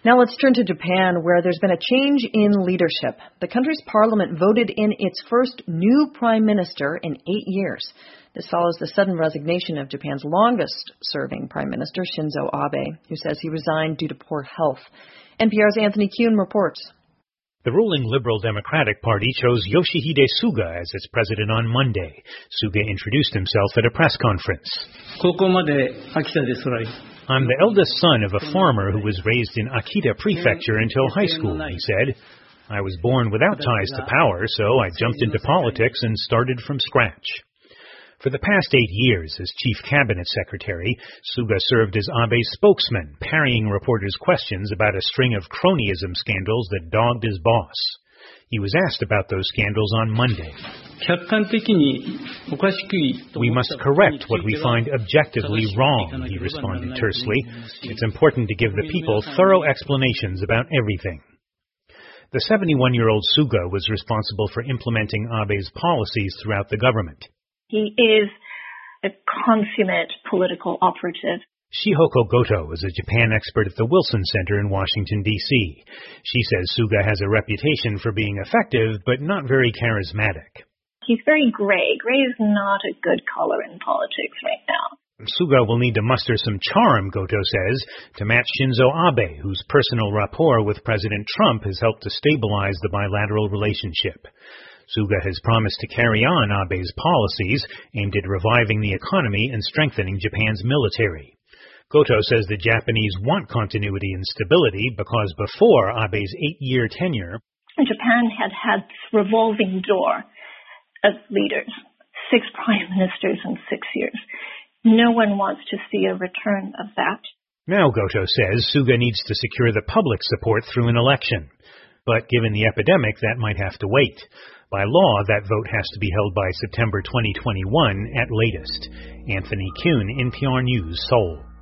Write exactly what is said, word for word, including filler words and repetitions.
Now let's turn to Japan, where there's been a change in leadership. The country's parliament voted in its first new prime minister in eight years. This follows the sudden resignation of Japan's longest-serving prime minister, Shinzo Abe, who says he resigned due to poor health. N P R's Anthony Kuhn reports. The ruling Liberal Democratic Party chose Yoshihide Suga as its president on Monday. Suga introduced himself at a press conference. I'm the eldest son of a farmer who was raised in Akita Prefecture until high school, he said. I was born without ties to power, so I jumped into politics and started from scratch. For the past eight years as chief cabinet secretary, Suga served as Abe's spokesman, parrying reporters' questions about a string of cronyism scandals that dogged his boss. He was asked about those scandals on Monday. We must correct what we find objectively wrong, he responded tersely. It's important to give the people thorough explanations about everything. The seventy-one-year-old Suga was responsible for implementing Abe's policies throughout the government. He is a consummate political operative. Shihoko Goto is a Japan expert at the Wilson Center in Washington, D C She says Suga has a reputation for being effective, but not very charismatic. He's very gray. Gray is not a good color in politics right now. Suga will need to muster some charm, Goto says, to match Shinzo Abe, whose personal rapport with President Trump has helped to stabilize the bilateral relationship. Suga has promised to carry on Abe's policies aimed at reviving the economy and strengthening Japan's military. Goto says the Japanese want continuity and stability because before Abe's eight-year tenure, Japan had had this revolving door of leaders, six prime ministers in six years. No one wants to see a return of that. Now, Goto says, Suga needs to secure the public support through an election. But given the epidemic, that might have to wait. By law, that vote has to be held by September twenty twenty-one at latest. Anthony Kuhn, N P R News, Seoul.